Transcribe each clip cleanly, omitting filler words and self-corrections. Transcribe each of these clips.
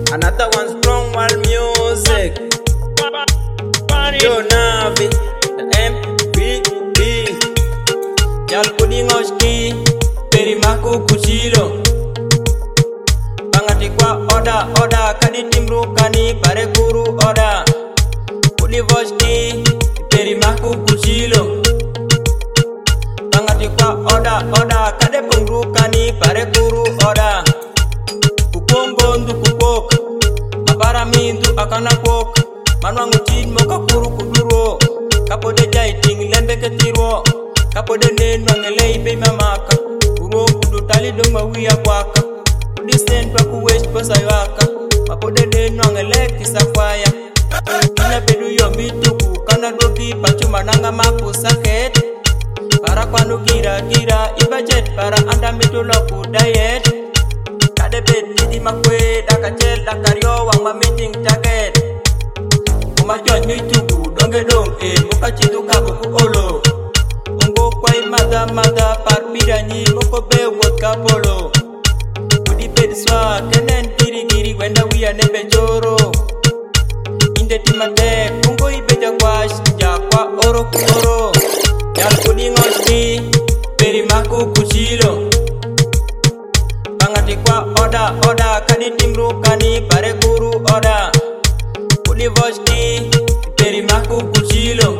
Another one strong world music. Yo Navi, the MVP. Yal puding oski, perimaku kuchilo. Bangati kwa oda, kadi timru kani pare guru oda. Pudi voski, perimaku kuchilo. Bangati kwa oda, kade pungru kani pare guru oda. Kukombondu kukok, mabara mindu akana kok. Manwangu chin moka kuru kuduro. Kapode jai ting lembe ketiro. Kapode nenwange leibe mamaka. Kuro kudu tali doma wia kwaka. Kudisen pa kuwesh posa yaka. Mapode nenwange leki safaya. Kina pedu yo mituku. Kana doki pachuma nanga maku saket. Para kwanu gira ibajet para anda mitula ku diet. Kade bed nidi makwe dakachel dakaryo wang ma meeting target. Majon ni tuku donge dong muka chitu kabu ku olo. Ungo kwai mada par piranyi moko be wot kapolo. Kudi bed swa kenen giri wenda wia nebe joro. Inde timate ungo ibeja kwash jakwa oro ku oro. Yal kudi ngoski perimaku kuchilo. Bangati kwa oda kani timru kani pare guru oda. Kudi voski perimaku kuchilo.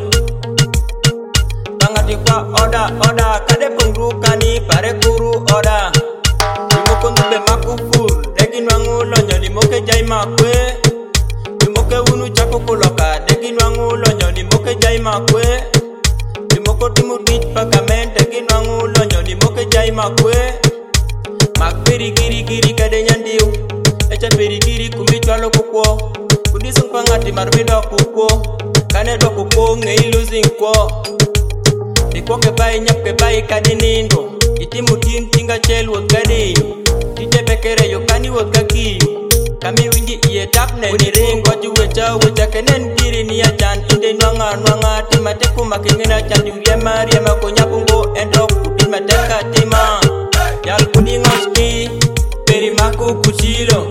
Bangati kwa oda kade pungru kani pare guru oda. Dimoko ndube maku full degi nwangu lonyo dimoke jai makwe. Dimoke unu chako kuloka degi nwangu lonyo dimoke jai makwe. Dimoko timu dit pagamen degi nwangu lonyo dimoke jai makwe. Mak peri giri kade nyandiu. Echa peri giri kumichwalo kukwo. Kudisung pangati marbido kukwo. Kane do kukwo ngei losing kwo. Dikwo ke bai nyap ke bai kadinindo. Itimu tin tinga chel wot kadiyo. Tije bekere yo kani wot kakiyo. Kami wingi iye tapne ni ringo juwecha kenen diri ni achan. Inde nwanga timateku makingina chan. Riema konyapungo endo kudimateka tima. Yal kudi ngoski perimaku kuchilo.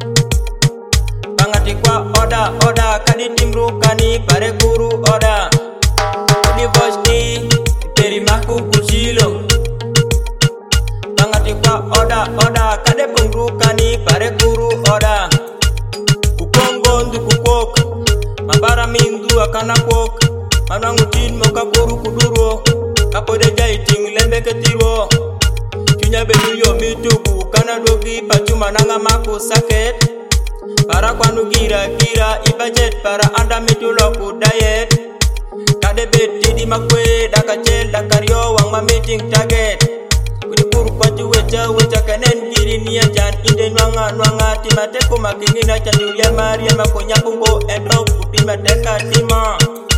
Bangati kwa oda kani timru kani pare guru oda. Kudi voski perimaku kuchilo. Bangati kwa oda kade pungru kani pare guru oda. Kukongo ndu kukok, mabara mindu akana kok. Manwangu chin moka kuru kuduro. Kapode jai ting lembe ketiro. Chunya bedu yo mituku kana dogi pachuma nanga maku saket. Para kwanu gira ibajet para anda mitula ku diet. Kade bed didi makwe dakachel dakaryo wang ma meeting target. Kudi kuru kwa juwecha kenen giri niya jan. Inde nwanga timateku makingina chan. Riema konyapungo endro kudimateka tima.